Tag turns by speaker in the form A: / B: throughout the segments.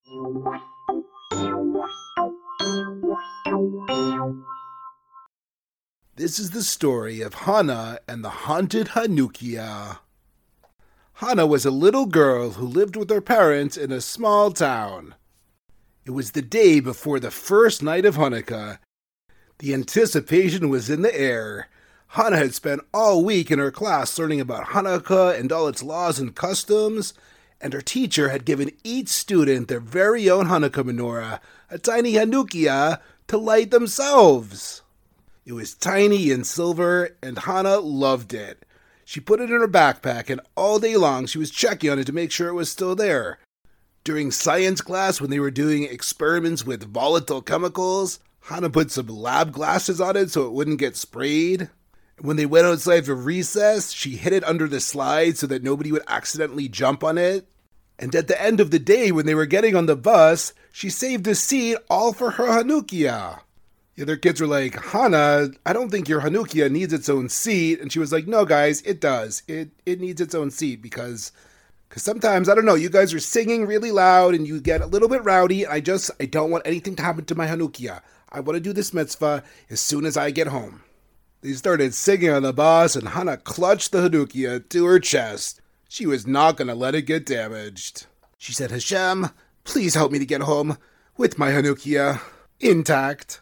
A: This is the story of Hana and the haunted Hanukkah. Hana was a little girl who lived with her parents in a small town. It was the day before the first night of Hanukkah. The anticipation was in the air. Hana had spent all week in her class learning about Hanukkah and all its laws and customs, and her teacher had given each student their very own Hanukkah menorah, a tiny Hanukkah, to light themselves. It was tiny and silver, and Hana loved it. She put it in her backpack, and all day long she was checking on it to make sure it was still there. During science class, when they were doing experiments with volatile chemicals, Hana put some lab glasses on it so it wouldn't get sprayed. When they went outside for recess, she hid it under the slide so that nobody would accidentally jump on it. And at the end of the day, when they were getting on the bus, she saved a seat all for her Hanukkah. The other kids were like, Hana, I don't think your Hanukkah needs its own seat. And she was like, no, guys, it does. It needs its own seat because sometimes, I don't know, you guys are singing really loud and you get a little bit rowdy. And I don't want anything to happen to my Hanukkah. I want to do this mitzvah as soon as I get home. They started singing on the bus and Hana clutched the Hanukkah to her chest. She was not going to let it get damaged. She said, Hashem, please help me to get home with my Hanukkah intact.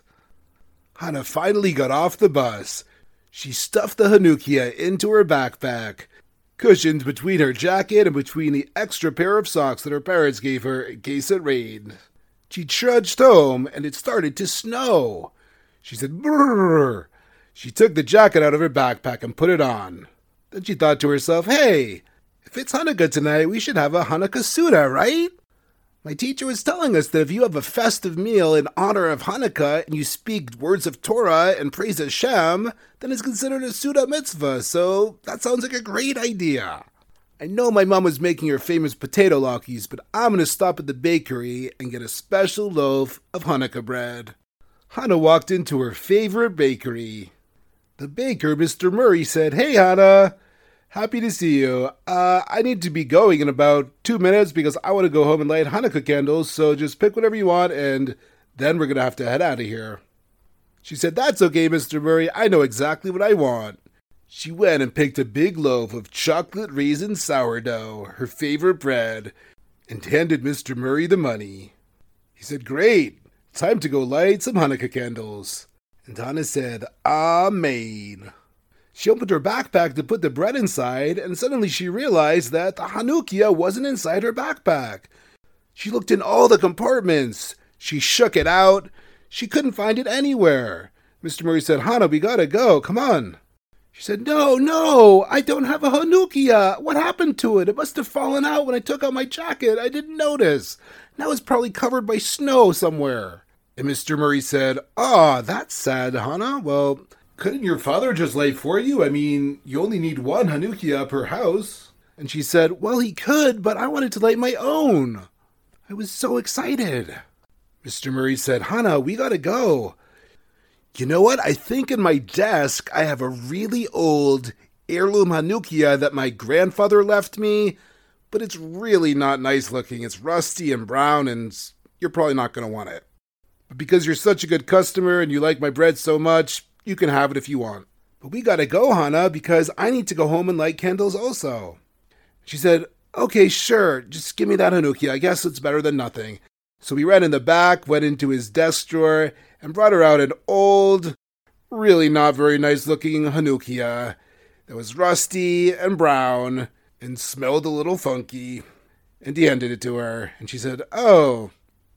A: Hana finally got off the bus. She stuffed the Hanukkah into her backpack, cushioned between her jacket and between the extra pair of socks that her parents gave her in case it rained. She trudged home, and it started to snow. She said, brrr. She took the jacket out of her backpack and put it on. Then she thought to herself, hey, if it's Hanukkah tonight, we should have a Hanukkah Suda, right? My teacher was telling us that if you have a festive meal in honor of Hanukkah and you speak words of Torah and praise Hashem, then it's considered a Suda mitzvah, so that sounds like a great idea. I know my mom was making her famous potato latkes, but I'm going to stop at the bakery and get a special loaf of Hanukkah bread. Hana walked into her favorite bakery. The baker, Mr. Murray, said, hey, Hana. Happy to see you. I need to be going in about 2 minutes because I want to go home and light Hanukkah candles, so just pick whatever you want and then we're going to have to head out of here. She said, that's okay, Mr. Murray. I know exactly what I want. She went and picked a big loaf of chocolate raisin sourdough, her favorite bread, and handed Mr. Murray the money. He said, great. Time to go light some Hanukkah candles. And Hana said, Amen. She opened her backpack to put the bread inside, and suddenly she realized that the Hanukkah wasn't inside her backpack. She looked in all the compartments. She shook it out. She couldn't find it anywhere. Mr. Murray said, Hana, we gotta go. Come on. She said, No, I don't have a Hanukkah. What happened to it? It must have fallen out when I took out my jacket. I didn't notice. Now it's probably covered by snow somewhere. And Mr. Murray said, that's sad, Hana. Well, couldn't your father just light for you? I mean, you only need one Hanukkah per house. And she said, well, he could, but I wanted to light my own. I was so excited. Mr. Murray said, Hana, we gotta go. You know what? I think in my desk I have a really old heirloom Hanukkah that my grandfather left me, but it's really not nice looking. It's rusty and brown, and you're probably not going to want it. But because you're such a good customer and you like my bread so much, you can have it if you want. But we gotta go, Hana, because I need to go home and light candles also. She said, okay, sure, just give me that Hanukkah. I guess it's better than nothing. So he ran in the back, went into his desk drawer, and brought her out an old, really not very nice looking Hanukkah that was rusty and brown and smelled a little funky. And he handed it to her, and she said, oh,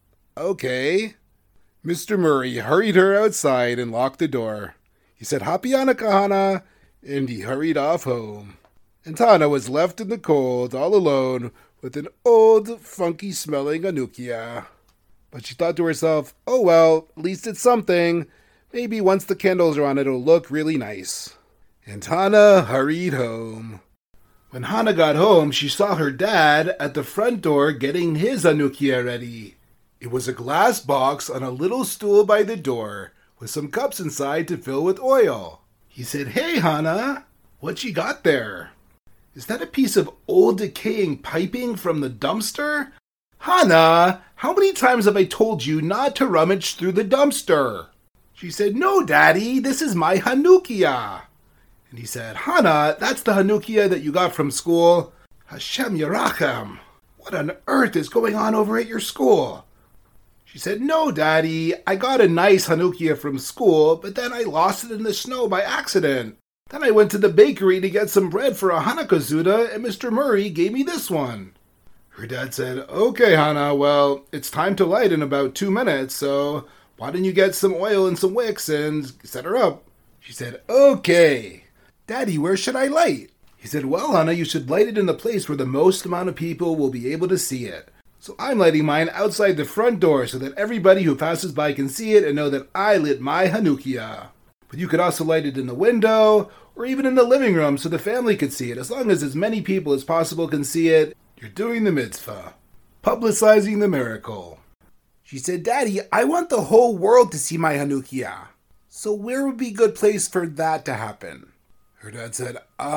A: okay. Mr. Murray hurried her outside and locked the door. He said, Happy Hanukkah, Hana, and he hurried off home. And Hana was left in the cold, all alone, with an old, funky-smelling Hanukkah. But she thought to herself, oh well, at least it's something. Maybe once the candles are on, it'll look really nice. And Hana hurried home. When Hana got home, she saw her dad at the front door getting his Hanukkah ready. It was a glass box on a little stool by the door, with some cups inside to fill with oil. He said, hey, Hana, what you got there? Is that a piece of old decaying piping from the dumpster? Hana, How many times have I told you not to rummage through the dumpster? She said, no, Daddy, this is my Hanukkah. And he said, Hannah, that's the Hanukkah that you got from school. Hashem Yerachem. What on earth is going on over at your school? She said, no, Daddy, I got a nice Hanukkah from school, but then I lost it in the snow by accident. Then I went to the bakery to get some bread for a Hanukkah Zuda, and Mr. Murray gave me this one. Her dad said, okay, Hannah, well, it's time to light in about 2 minutes, so why don't you get some oil and some wicks and set her up? She said, okay. Daddy, where should I light? He said, well, Hannah, you should light it in the place where the most amount of people will be able to see it. So I'm lighting mine outside the front door so that everybody who passes by can see it and know that I lit my Hanukkah. But you could also light it in the window or even in the living room so the family could see it. As long as many people as possible can see it, you're doing the mitzvah, publicizing the miracle. She said, Daddy, I want the whole world to see my Hanukkah. So where would be a good place for that to happen? Her dad said,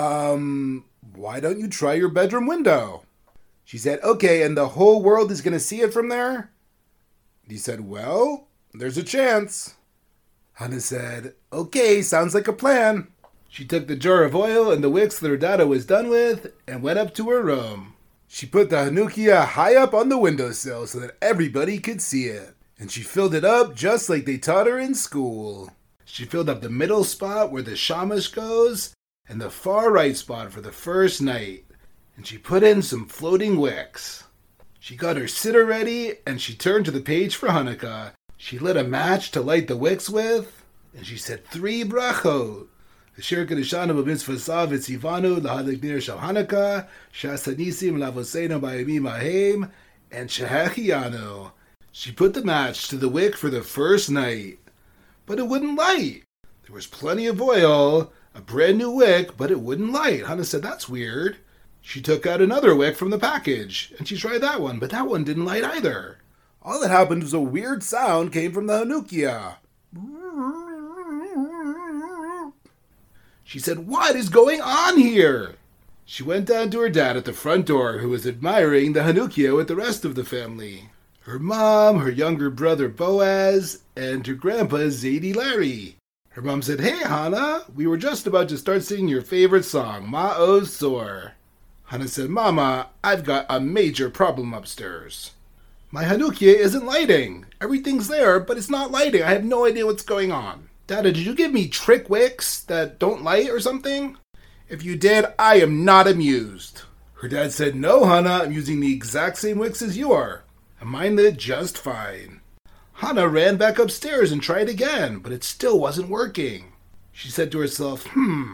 A: why don't you try your bedroom window? She said, okay, and the whole world is going to see it from there? He said, well, there's a chance. Hannah said, okay, sounds like a plan. She took the jar of oil and the wicks that her dada was done with and went up to her room. She put the Hanukkah high up on the windowsill so that everybody could see it. And she filled it up just like they taught her in school. She filled up the middle spot where the shamash goes and the far right spot for the first night. And she put in some floating wicks. She got her siddur ready and she turned to the page for Hanukkah. She lit a match to light the wicks with, and she said 3 brachot. Asher Kedishanu b'mitzvah sav v'tzivanu lahadlik ner shel Hanukkah, shasanisim lavosenu b'yamim hahem, and shehechianu. She put the match to the wick for the first night, but it wouldn't light. There was plenty of oil, a brand new wick, but it wouldn't light. Hannah said, that's weird. She took out another wick from the package, and she tried that one, but that one didn't light either. All that happened was a weird sound came from the Hanukkah. She said, what is going on here? She went down to her dad at the front door, who was admiring the Hanukkah with the rest of the family. Her mom, her younger brother Boaz, and her grandpa Zadie Larry. Her mom said, hey, Hannah, we were just about to start singing your favorite song, Ma'oz Tzor. Hannah said, Mama, I've got a major problem upstairs. My Hanukkah isn't lighting. Everything's there, but it's not lighting. I have no idea what's going on. Dada, did you give me trick wicks that don't light or something? If you did, I am not amused. Her dad said, no, Hannah, I'm using the exact same wicks as you are. And mine lit just fine. Hannah ran back upstairs and tried again, but it still wasn't working. She said to herself,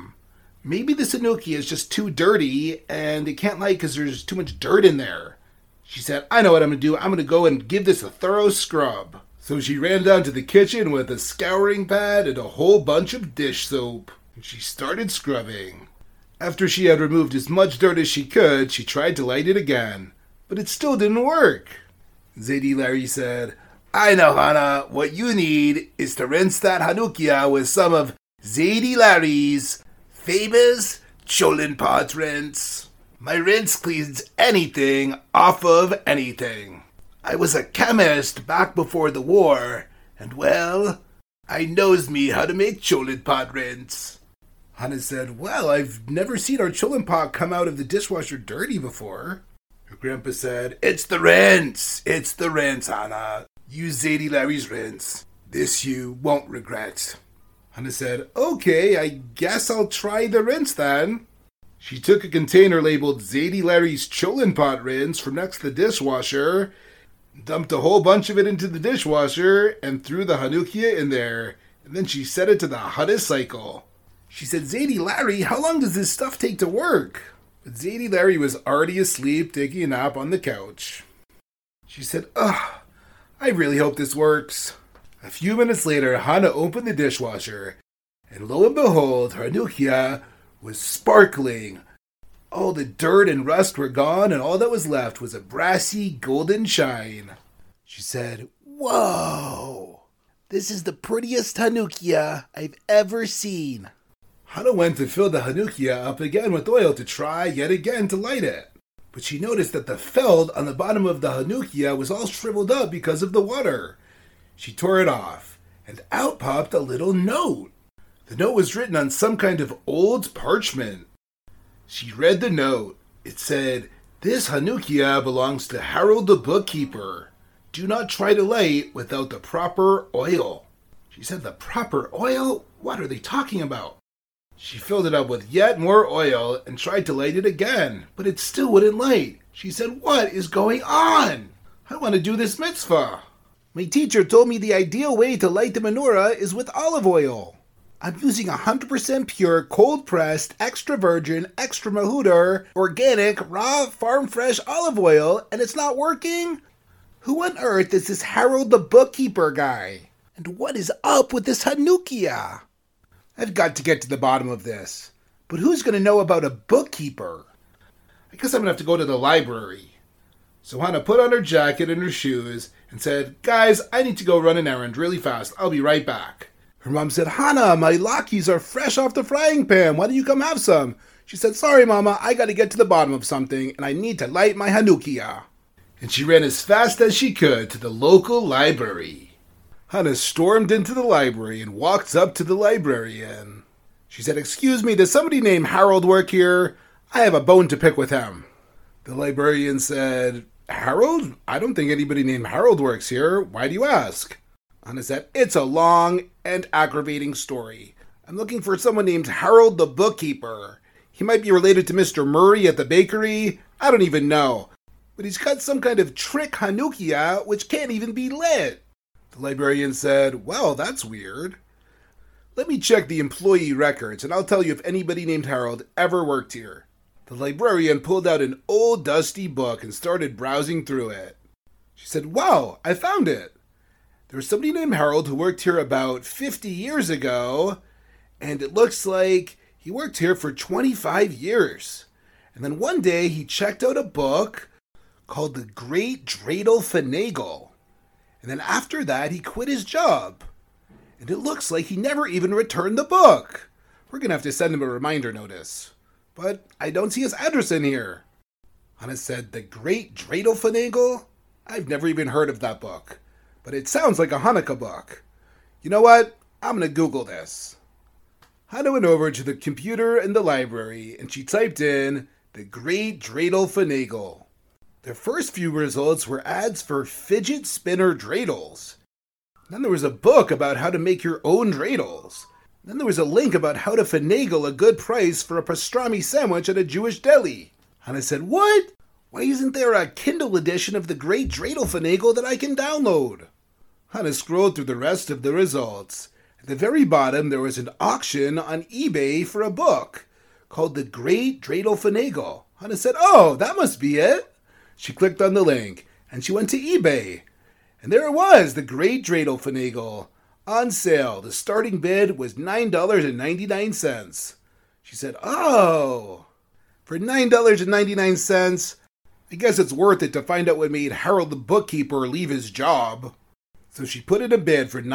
A: maybe this Hanukkah is just too dirty and it can't light because there's too much dirt in there. She said, I know what I'm going to do. I'm going to go and give this a thorough scrub. So she ran down to the kitchen with a scouring pad and a whole bunch of dish soap. And she started scrubbing. After she had removed as much dirt as she could, she tried to light it again. But it still didn't work. Zadie Larry said, I know, Hannah. What you need is to rinse that Hanukkah with some of Zadie Larry's famous Cholent Pot rinse. My rinse cleans anything off of anything. I was a chemist back before the war, and well, I knows me how to make Cholent Pot rinse. Hannah said, well, I've never seen our Cholent Pot come out of the dishwasher dirty before. Her grandpa said, it's the rinse, Hannah. Use Zadie Larry's rinse. This you won't regret. Hannah said, okay, I guess I'll try the rinse then. She took a container labeled Zadie Larry's Cholent Pot rinse from next to the dishwasher, dumped a whole bunch of it into the dishwasher, and threw the Hanukkah in there. And then she set it to the hottest cycle. She said, Zadie Larry, how long does this stuff take to work? But Zadie Larry was already asleep, taking a nap on the couch. She said, ugh, I really hope this works. A few minutes later, Hannah opened the dishwasher, and lo and behold, her Hanukkah was sparkling. All the dirt and rust were gone, and all that was left was a brassy golden shine. She said, whoa, this is the prettiest Hanukkah I've ever seen. Hannah went to fill the Hanukkah up again with oil to try yet again to light it. but she noticed that the felt on the bottom of the Hanukkah was all shriveled up because of the water. She tore it off, and out popped a little note. The note was written on some kind of old parchment. She read the note. It said, "This Hanukkah belongs to Harold the bookkeeper. Do not try to light without the proper oil." She said, "The proper oil? What are they talking about?" She filled it up with yet more oil and tried to light it again, but it still wouldn't light. She said, "What is going on? I want to do this mitzvah. My teacher told me the ideal way to light the menorah is with olive oil. I'm using 100% pure, cold-pressed, extra virgin, extra mahudar, organic, raw, farm-fresh olive oil, and it's not working? Who on earth is this Harold the bookkeeper guy? And what is up with this Hanukkah? I've got to get to the bottom of this. But who's going to know about a bookkeeper? I guess I'm going to have to go to the library." So Hannah put on her jacket and her shoes and said, "Guys, I need to go run an errand really fast. I'll be right back." Her mom said, "Hannah, my latkes are fresh off the frying pan. Why don't you come have some?" She said, "Sorry, Mama, I got to get to the bottom of something, and I need to light my Hanukkah." And she ran as fast as she could to the local library. Hannah stormed into the library and walked up to the librarian. She said, "Excuse me, does somebody named Harold work here? I have a bone to pick with him." The librarian said, "Harold? I don't think anybody named Harold works here. Why do you ask?" Hannah said, "It's a long and aggravating story. I'm looking for someone named Harold the bookkeeper. He might be related to Mr. Murray at the bakery. I don't even know. But he's got some kind of trick Hanukkah which can't even be lit." The librarian said, "Well, that's weird. Let me check the employee records and I'll tell you if anybody named Harold ever worked here." The librarian pulled out an old dusty book and started browsing through it. She said, "Wow, I found it. There was somebody named Harold who worked here about 50 years ago, and it looks like he worked here for 25 years. And then one day he checked out a book called The Great Dreidel Finagle. And then after that he quit his job. And it looks like he never even returned the book. We're going to have to send him a reminder notice. But I don't see his address in here." Hannah said, "The Great Dreidel Finagle? I've never even heard of that book. But it sounds like a Hanukkah book. You know what? I'm going to Google this." Hannah went over to the computer in the library and she typed in The Great Dreidel Finagle. The first few results were ads for fidget spinner dreidels. Then there was a book about how to make your own dreidels. Then there was a link about how to finagle a good price for a pastrami sandwich at a Jewish deli. Hannah said, "What? Why isn't there a Kindle edition of The Great Dreidel Finagle that I can download?" Hannah scrolled through the rest of the results. At the very bottom, there was an auction on eBay for a book called The Great Dreidel Finagle. Hannah said, "Oh, that must be it." She clicked on the link and she went to eBay. And there it was, The Great Dreidel Finagle. On sale. The starting bid was $9.99. She said, "Oh, for $9.99, I guess it's worth it to find out what made Harold the bookkeeper leave his job." So she put in a bid for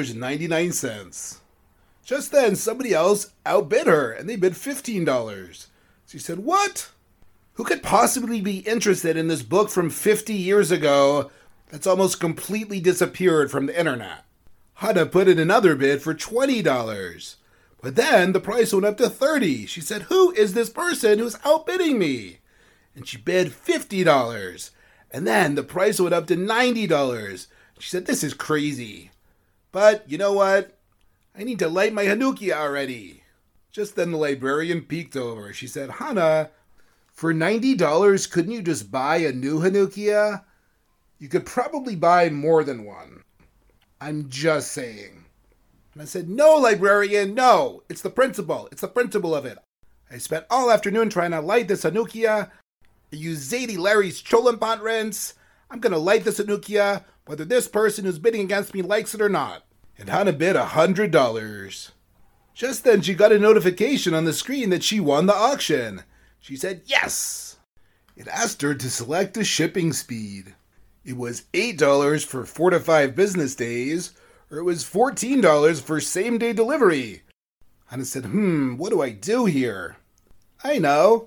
A: $9.99. Just then, somebody else outbid her, and they bid $15. She said, "What? Who could possibly be interested in this book from 50 years ago that's almost completely disappeared from the internet?" Hannah put in another bid for $20. But then the price went up to $30. She said, "Who is this person who's outbidding me?" And she bid $50. And then the price went up to $90. She said, "This is crazy. But you know what? I need to light my Hanukkah already." Just then the librarian peeked over. She said, "Hannah, for $90, couldn't you just buy a new Hanukkah? You could probably buy more than one. I'm just saying." And I said, "No, librarian, no. It's the principle. It's the principle of it. I spent all afternoon trying to light this Hanukkah. I used Zadie Larry's Cholan rinse. I'm going to light this Hanukkah, whether this person who's bidding against me likes it or not." And Hannah bid $100. Just then she got a notification on the screen that she won the auction. She said, "Yes." It asked her to select a shipping speed. It was $8 for 4 to 5 business days, or it was $14 for same-day delivery. Hannah said, what do I do here? I know.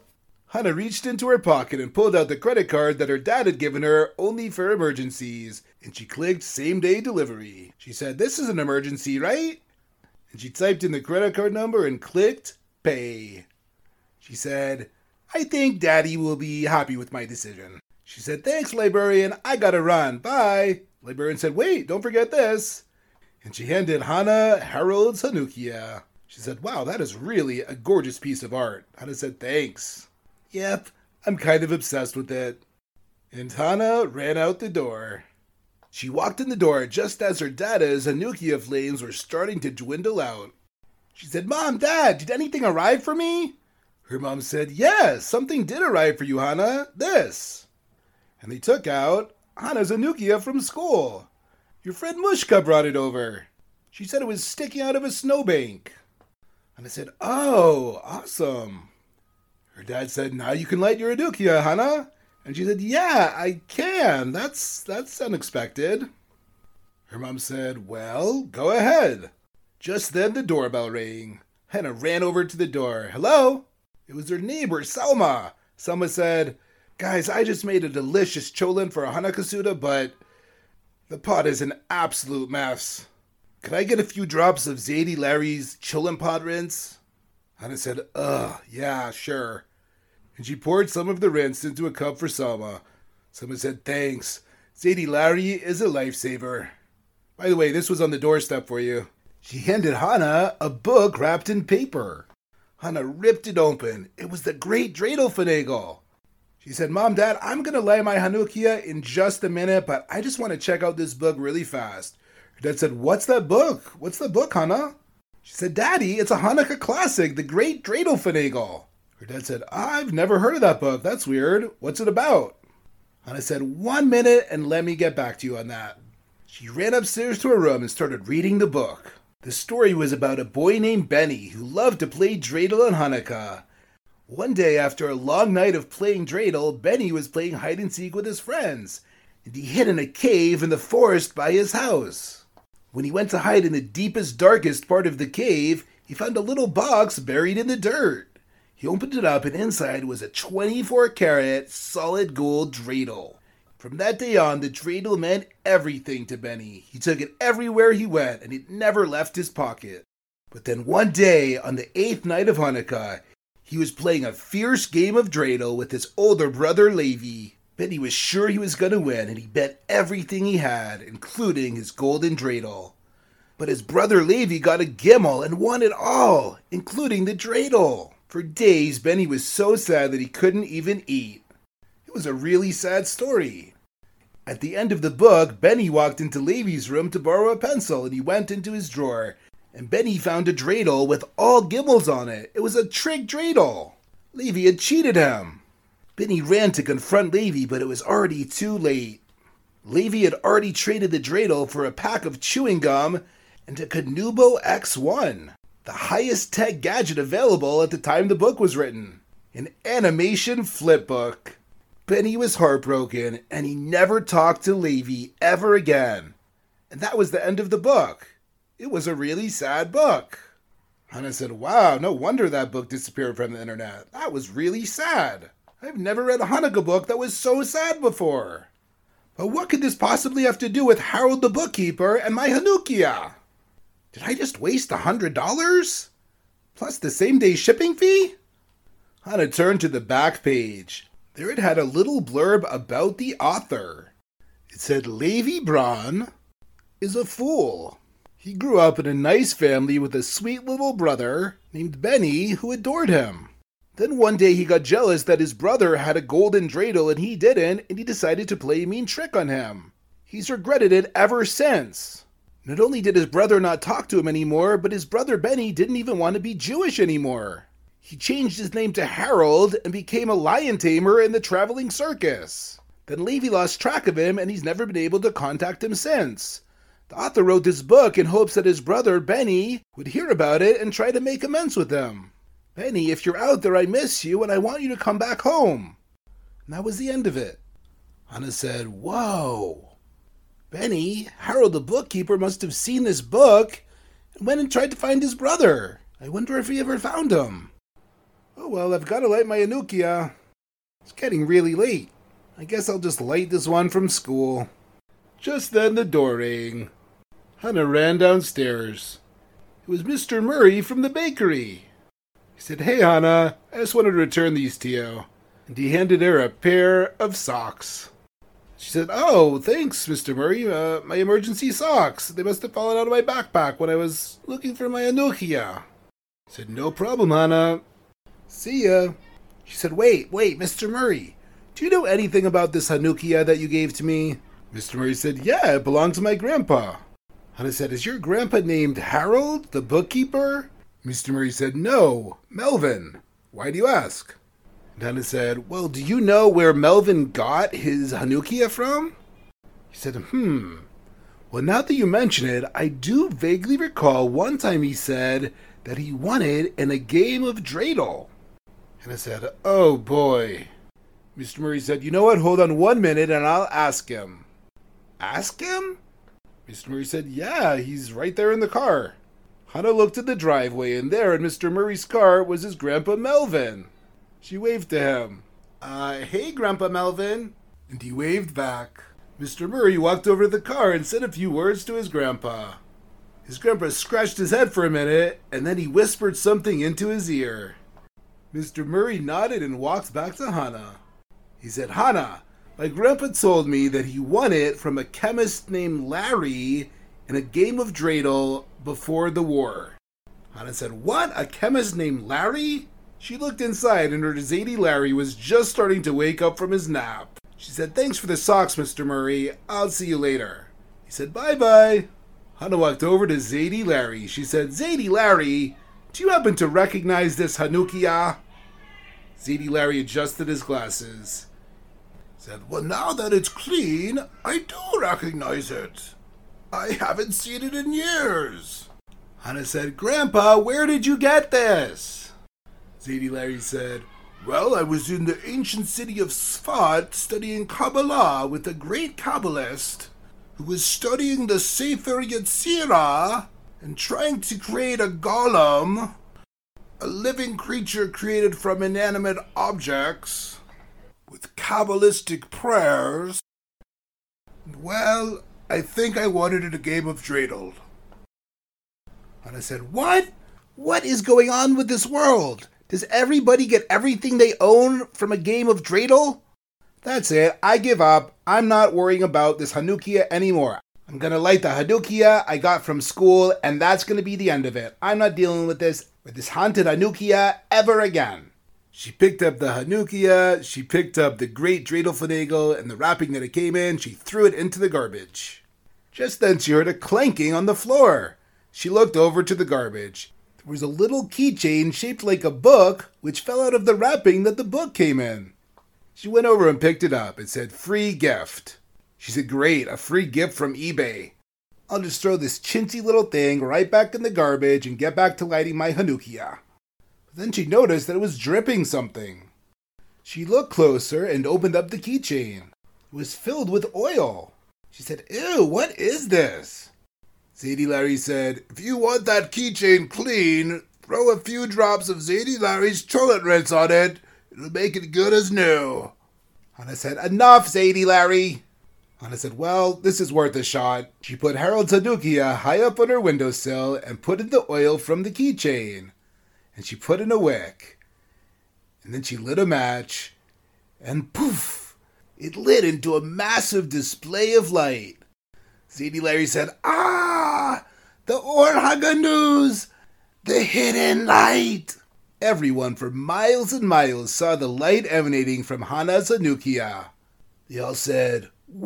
A: Hannah reached into her pocket and pulled out the credit card that her dad had given her only for emergencies, and she clicked same-day delivery. She said, "This is an emergency, right?" And she typed in the credit card number and clicked pay. She said, "I think Daddy will be happy with my decision." She said, "Thanks, librarian. I gotta run. Bye." Librarian said, "Wait, don't forget this." And she handed Hannah Harold's Hanukkia. She said, "Wow, that is really a gorgeous piece of art." Hannah said, "Thanks." "Yep, I'm kind of obsessed with it." And Hannah ran out the door. She walked in the door just as her Dada's Hanukkia flames were starting to dwindle out. She said, "Mom, Dad, did anything arrive for me?" Her mom said, "Yes, something did arrive for you, Hannah. This." And they took out Hannah's Hanukkia from school. "Your friend Mushka brought it over. She said it was sticking out of a snowbank." And I said, "Oh, awesome." Her dad said, "Now you can light your Hanukkia, Hannah." And she said, "Yeah, I can. That's unexpected." Her mom said, "Well, go ahead." Just then the doorbell rang. Hannah ran over to the door. "Hello?" It was her neighbor, Selma. Selma said, "Guys, I just made a delicious cholent for a Hanakasuda, but the pot is an absolute mess. Could I get a few drops of Zadie Larry's cholent pot rinse?" Hannah said, "Yeah, sure." And she poured some of the rinse into a cup for Selma. Selma said, "Thanks. Zadie Larry is a lifesaver. By the way, this was on the doorstep for you." She handed Hannah a book wrapped in paper. Hannah ripped it open. It was the Great Dreidel Finagle. She said, "Mom, Dad, I'm going to light my Hanukkia in just a minute, but I just want to check out this book really fast." Her dad said, "What's that book? What's the book, Hannah?" She said, "Daddy, it's a Hanukkah classic, the Great Dreidel Finagle." Her dad said, "I've never heard of that book. That's weird. What's it about?" Hannah said, "1 minute and let me get back to you on that." She ran upstairs to her room and started reading the book. The story was about a boy named Benny who loved to play dreidel on Hanukkah. One day, after a long night of playing dreidel, Benny was playing hide-and-seek with his friends, and he hid in a cave in the forest by his house. When he went to hide in the deepest, darkest part of the cave, he found a little box buried in the dirt. He opened it up, and inside was a 24-karat solid gold dreidel. From that day on, the dreidel meant everything to Benny. He took it everywhere he went, and it never left his pocket. But then one day, on the 8th night of Hanukkah, he was playing a fierce game of dreidel with his older brother Levi. Benny was sure he was going to win, and he bet everything he had, including his golden dreidel. But his brother Levi got a gimel and won it all, including the dreidel. For days, Benny was so sad that he couldn't even eat. It was a really sad story. At the end of the book, Benny walked into Levi's room to borrow a pencil, and he went into his drawer. And Benny found a dreidel with all gimels on it. It was a trick dreidel. Levi had cheated him. Benny ran to confront Levi, but it was already too late. Levi had already traded the dreidel for a pack of chewing gum and a Kanubo X1, the highest tech gadget available at the time the book was written. An animation flip book. Benny was heartbroken, and he never talked to Levi ever again. And that was the end of the book. It was a really sad book. Hannah said, "Wow, no wonder that book disappeared from the internet. That was really sad. I've never read a Hanukkah book that was so sad before. But what could this possibly have to do with Harold the bookkeeper and my Hanukkia? Did I just waste $100? Plus the same-day shipping fee?" Hannah turned to the back page. There it had a little blurb about the author. It said, "Levi Braun is a fool. He grew up in a nice family with a sweet little brother named Benny who adored him. Then one day he got jealous that his brother had a golden dreidel and he didn't, and he decided to play a mean trick on him. He's regretted it ever since. Not only did his brother not talk to him anymore, but his brother Benny didn't even want to be Jewish anymore. He changed his name to Harold and became a lion tamer in the traveling circus. Then Levi lost track of him and he's never been able to contact him since. The author wrote this book in hopes that his brother Benny would hear about it and try to make amends with him. Benny, if you're out there, I miss you and I want you to come back home." And that was the end of it. Hannah said, "Whoa. Benny, Harold the bookkeeper must have seen this book and went and tried to find his brother. I wonder if he ever found him. Oh well, I've got to light my Hanukkia." It's getting really late. I guess I'll just light this one from school. Just then the door rang. Hannah ran downstairs. It was Mr. Murray from the bakery. He said, "Hey, Hannah, I just wanted to return these to you." And he handed her a pair of socks. She said, "Oh, thanks, Mr. Murray. My emergency socks. They must have fallen out of my backpack when I was looking for my Hanukkah." He said, "No problem, Hannah. See ya." She said, Wait, Mr. Murray. Do you know anything about this Hanukkah that you gave to me?" Mr. Murray said, "Yeah, it belonged to my grandpa." Hannah said, "Is your grandpa named Harold, the bookkeeper?" Mr. Murray said, "No, Melvin. Why do you ask?" And Hannah said, "Well, do you know where Melvin got his Hanukkah from?" He said, Well, now that you mention it, I do vaguely recall one time he said that he won it in a game of dreidel." And I said, "Oh boy." Mr. Murray said, "You know what? Hold on 1 minute and I'll ask him." "Ask him?" Mr. Murray said, "Yeah, he's right there in the car." Hannah looked at the driveway, and there in Mr. Murray's car was his Grandpa Melvin. She waved to him. Hey, Grandpa Melvin." And he waved back. Mr. Murray walked over to the car and said a few words to his grandpa. His grandpa scratched his head for a minute, and then he whispered something into his ear. Mr. Murray nodded and walked back to Hannah. He said, "Hannah, my grandpa told me that he won it from a chemist named Larry in a game of dreidel before the war." Hannah said, "What? A chemist named Larry?" She looked inside and her Zadie Larry was just starting to wake up from his nap. She said, "Thanks for the socks, Mr. Murray. I'll see you later." He said, "Bye-bye." Hannah walked over to Zadie Larry. She said, "Zadie Larry, do you happen to recognize this Hanukkah?" Zadie Larry adjusted his glasses. He said, "Well, now that it's clean, I do recognize it. I haven't seen it in years." Hannah said, "Grandpa, where did you get this?" Zadie Larry said, "Well, I was in the ancient city of Sfat studying Kabbalah with a great Kabbalist who was studying the Sefer Yetzirah and trying to create a golem, a living creature created from inanimate objects, with Kabbalistic prayers. Well, I think I wanted it a game of dreidel." And I said, "What? What is going on with this world? Does everybody get everything they own from a game of dreidel? That's it. I give up. I'm not worrying about this Hanukkah anymore. I'm going to light the Hanukkah I got from school, and that's going to be the end of it. I'm not dealing with this haunted Hanukkah ever again." She picked up the Hanukkah, she picked up the great dreidel and the wrapping that it came in, she threw it into the garbage. Just then she heard a clanking on the floor. She looked over to the garbage. There was a little keychain shaped like a book, which fell out of the wrapping that the book came in. She went over and picked it up. It said, "Free gift." She said, "Great, a free gift from eBay. I'll just throw this chintzy little thing right back in the garbage and get back to lighting my Hanukkah." But then she noticed that it was dripping something. She looked closer and opened up the keychain. It was filled with oil. She said, "Ew, what is this?" Zadie Larry said, "If you want that keychain clean, throw a few drops of Zadie Larry's toilet rinse on it. It'll make it good as new." Hannah said, "Enough, Zadie Larry." Hannah said, "Well, this is worth a shot." She put Harold's Hanukkah high up on her windowsill and put in the oil from the keychain. And she put in a wick. And then she lit a match. And poof! It lit into a massive display of light. Zadie Larry said, "Ah! The Or HaGanuz! The hidden light!" Everyone for miles and miles saw the light emanating from Hannah's Hanukkah. They all said,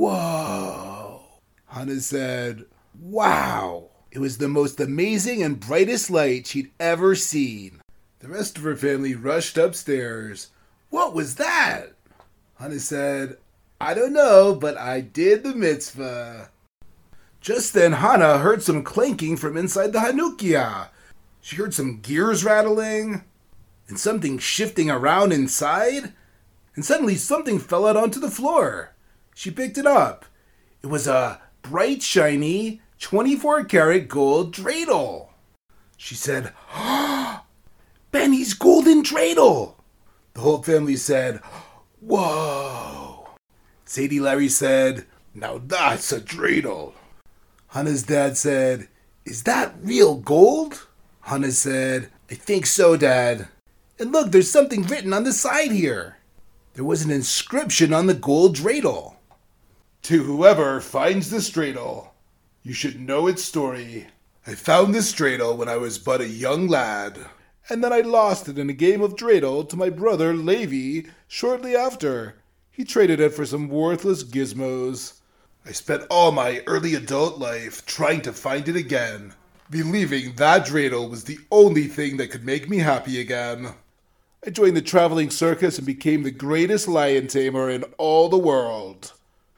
A: "Whoa!" Hannah said, "Wow!" It was the most amazing and brightest light she'd ever seen. The rest of her family rushed upstairs. "What was that?" Hannah said, "I don't know, but I did the mitzvah." Just then Hannah heard some clanking from inside the Hanukkah. She heard some gears rattling and something shifting around inside. And suddenly something fell out onto the floor. She picked it up. It was a bright, shiny, 24-karat gold dreidel. She said, "Benny's golden dreidel." The whole family said, Whoa! Sadie Larry said, "Now that's a dreidel." Hannah's dad said, "Is that real gold?" Hannah said, "I think so, Dad. And look, there's something written on the side here." There was an inscription on the gold dreidel. "To whoever finds this dreidel, you should know its story. I found this dreidel when I was but a young lad, and then I lost it in a game of dreidel to my brother Levi shortly after. He traded it for some worthless gizmos. I spent all my early adult life trying to find it again, believing that dreidel was the only thing that could make me happy again. I joined the traveling circus and became the greatest lion tamer in all the world.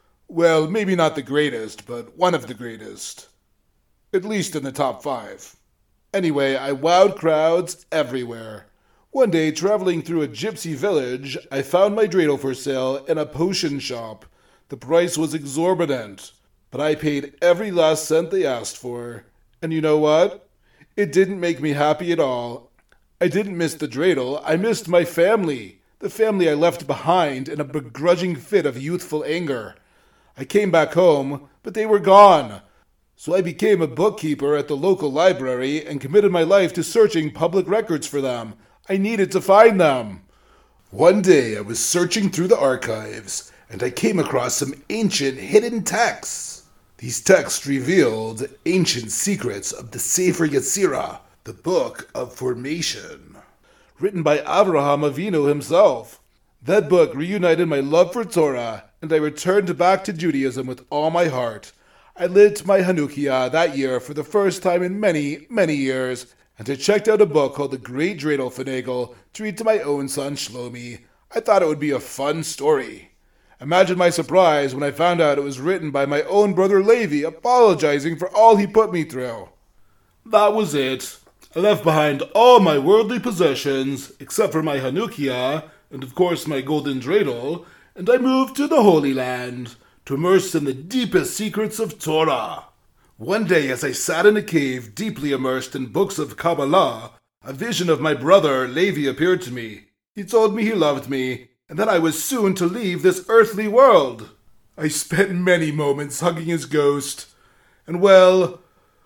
A: Well, maybe not the greatest, but one of the greatest. At least in the top 5. Anyway, I wowed crowds everywhere. One day, traveling through a gypsy village, I found my dreidel for sale in a potion shop. The price was exorbitant, but I paid every last cent they asked for. And you know what? It didn't make me happy at all. I didn't miss the dreidel, I missed my family. The family I left behind in a begrudging fit of youthful anger. I came back home, but they were gone. So I became a bookkeeper at the local library and committed my life to searching public records for them. I needed to find them. One day I was searching through the archives, and I came across some ancient hidden texts. These texts revealed ancient secrets of the Sefer Yetzirah, the Book of Formation, written by Avraham Avinu himself. That book reunited my love for Torah, and I returned back to Judaism with all my heart. I lit my Hanukkah that year for the first time in many, many years, and I checked out a book called The Great Dreidel Finagle to read to my own son Shlomi. I thought it would be a fun story. Imagine my surprise when I found out it was written by my own brother Levi, apologizing for all he put me through. That was it. I left behind all my worldly possessions, except for my Hanukkah, and of course my golden dreidel, and I moved to the Holy Land, to immerse in the deepest secrets of Torah. One day, as I sat in a cave deeply immersed in books of Kabbalah, a vision of my brother Levi appeared to me. He told me he loved me, and that I was soon to leave this earthly world. I spent many moments hugging his ghost, and well,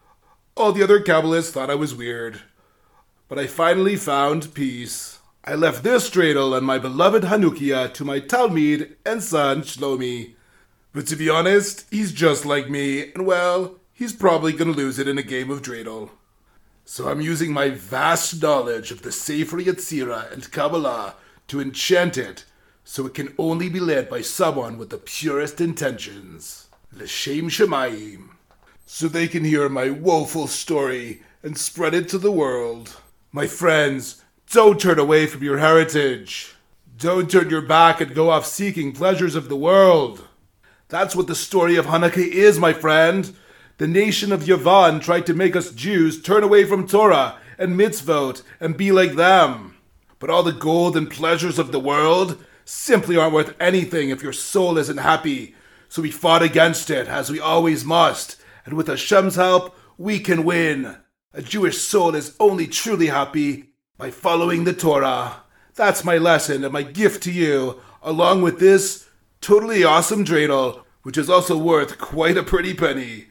A: all the other Kabbalists thought I was weird. But I finally found peace. I left this dreidel and my beloved Hanukkah to my Talmid and son Shlomi. But to be honest, he's just like me, and well, he's probably gonna lose it in a game of dreidel. So I'm using my vast knowledge of the Sefer Yetzirah and Kabbalah to enchant it, so it can only be led by someone with the purest intentions. L'shem Shemayim. So they can hear my woeful story and spread it to the world. My friends, don't turn away from your heritage. Don't turn your back and go off seeking pleasures of the world. That's what the story of Hanukkah is, my friend. The nation of Yavon tried to make us Jews turn away from Torah and mitzvot and be like them. But all the gold and pleasures of the world simply aren't worth anything if your soul isn't happy. So we fought against it, as we always must, and with Hashem's help, we can win. A Jewish soul is only truly happy by following the Torah. That's my lesson and my gift to you, along with this totally awesome dreidel, which is also worth quite a pretty penny.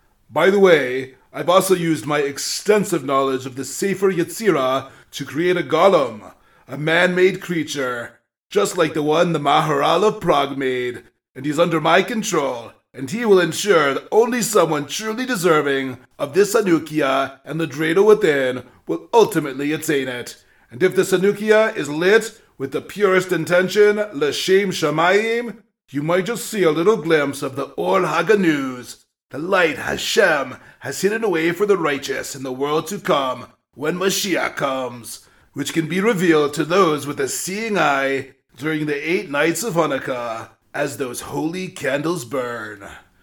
A: By the way, I've also used my extensive knowledge of the Sefer Yetzirah to create a golem, a man-made creature, just like the one the Maharal of Prague made, and he's under my control, and he will ensure that only someone truly deserving of this Hanukkah and the dreidel within will ultimately attain it. And if this Hanukkah is lit with the purest intention, L'Shem Shamayim, you might just see a little glimpse of the Or Haganuz, the light Hashem has hidden away for the righteous in the world to come when Mashiach comes, which can be revealed to those with a seeing eye during the 8 nights of Hanukkah as those holy candles burn.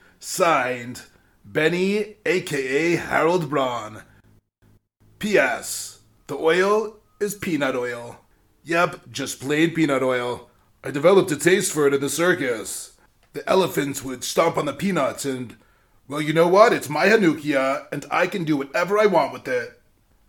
A: Signed, Benny, a.k.a. Harold Braun. P.S. The oil is peanut oil. Yep, just plain peanut oil. I developed a taste for it in the circus. The elephants would stomp on the peanuts and, well, you know what? It's my Hanukkah, and I can do whatever I want with it.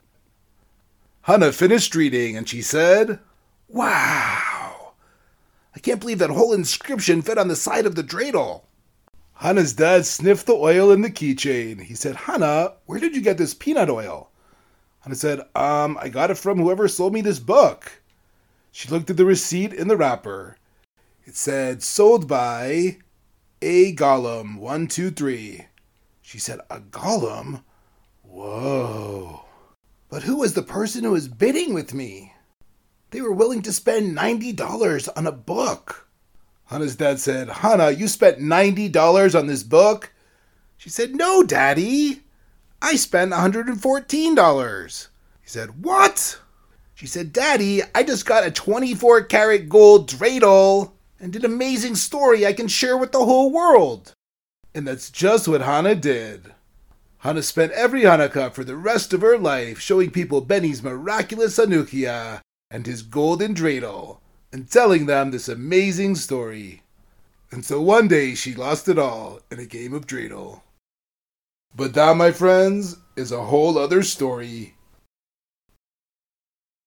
A: Hannah finished reading, and she said, "Wow! I can't believe that whole inscription fit on the side of the dreidel. Hannah's dad sniffed the oil in the keychain. He said, Hannah, where did you get this peanut oil? Hannah said, I got it from whoever sold me this book. She looked at the receipt in the wrapper. It said, sold by A. Gollum, 123. She said, a golem? Whoa. But who was the person who was bidding with me? They were willing to spend $90 on a book. Hannah's dad said, Hannah, you spent $90 on this book? She said, no, Daddy. I spent $114. He said, what? She said, Daddy, I just got a 24-karat gold dreidel and an amazing story I can share with the whole world. And that's just what Hannah did. Hannah spent every Hanukkah for the rest of her life showing people Benny's miraculous Hanukkah and his golden dreidel, and telling them this amazing story. Until one day she lost it all in a game of dreidel. But that, my friends, is a whole other story.